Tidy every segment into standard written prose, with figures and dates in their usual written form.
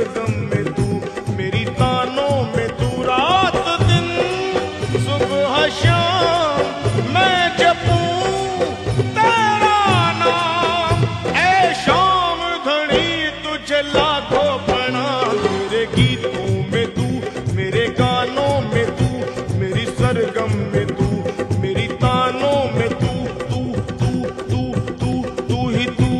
सरगम में तू, मेरी तानों में तू, रात दिन सुबह शाम मैं जपूं तेरा नाम। ऐ शाम धनी तुझे लाखों प्रणाम। मेरे गीतों में तू, मेरे गानों में तू, मेरी सरगम में तू, मेरी तानों में तू, तू तू तू तू तू ही तू।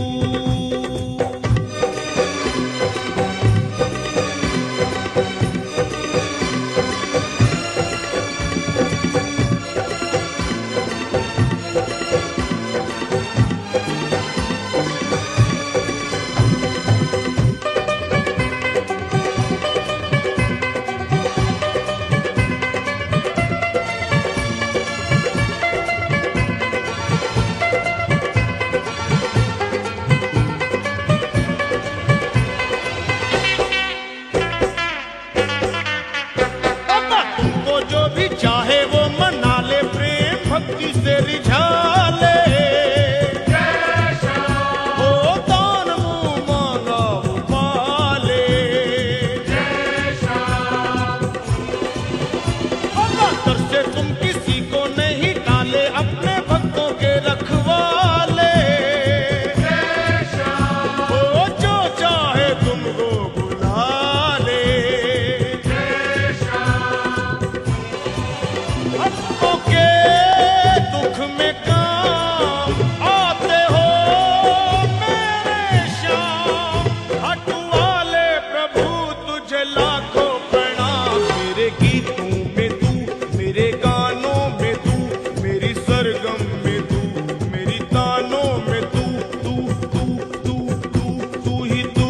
जो भी चाहे वो मना ले, प्रेम भक्ति से रिझा ले। हो दान मुंह मांगा वो पाले। तर से तुम किसी को नहीं टाले, अपने भक्तों के रखवाले। हो जो चाहे तुमको बुला ले। भक्तों के दुख में काम आते हो मेरे श्याम। हट वाले प्रभु तुझे लाखों प्रणाम। मेरे गीतों में तू, मेरे गानों में तू, मेरी सरगम में तू, मेरी तानों में तू, तू तू तू तू तू ही तू।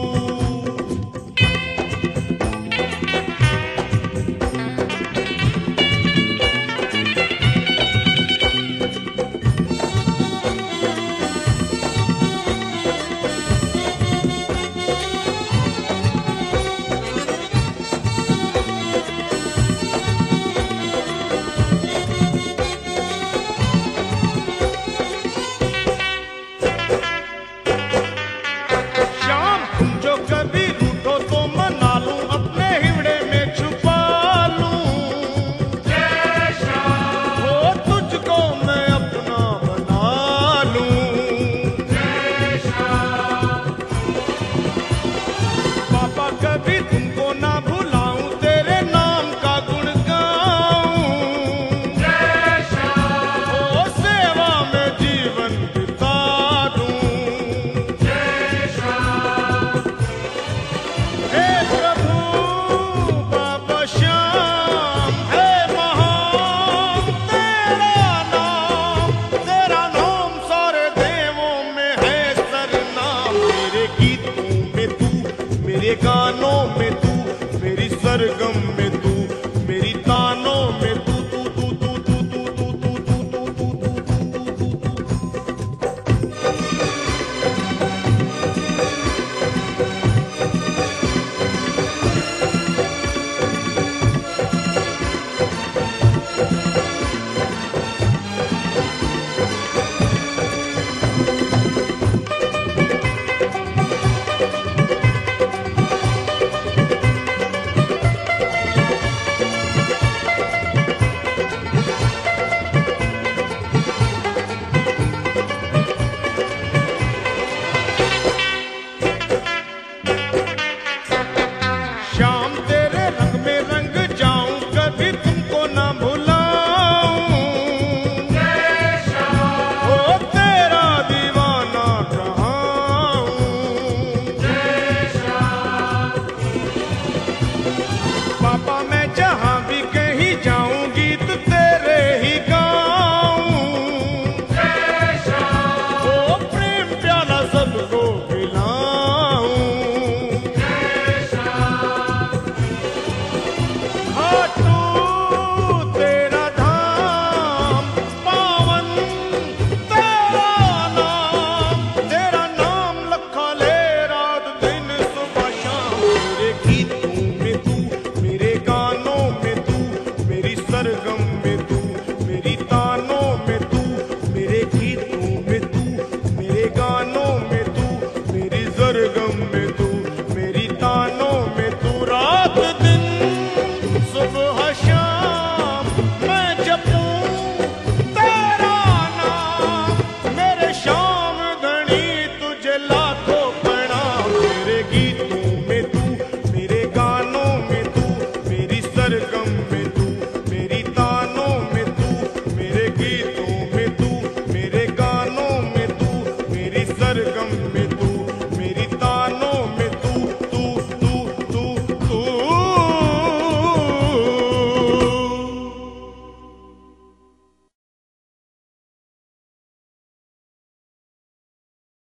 श्याम तुम जो कभी रूठो तो मना लूं, अपने हिवड़े में छुपा लूं। हो तुझको मैं अपना बना लूं। पापा कभी तुमको ना भुलाऊं, तेरे नाम का गुण गाऊं। हो सेवा में जीवन बिता दूं। हे प्रभु बाबा श्याम है महान तेरा नाम। तेरा नाम सारे देवों में है सरनाम। मेरे गीतों में तू, मेरे गानों में तू, मेरी सरगम में तू, मेरी तानों में तू, तू तू तू तू तू तू तू तू तू तू तू तू। मिलेगी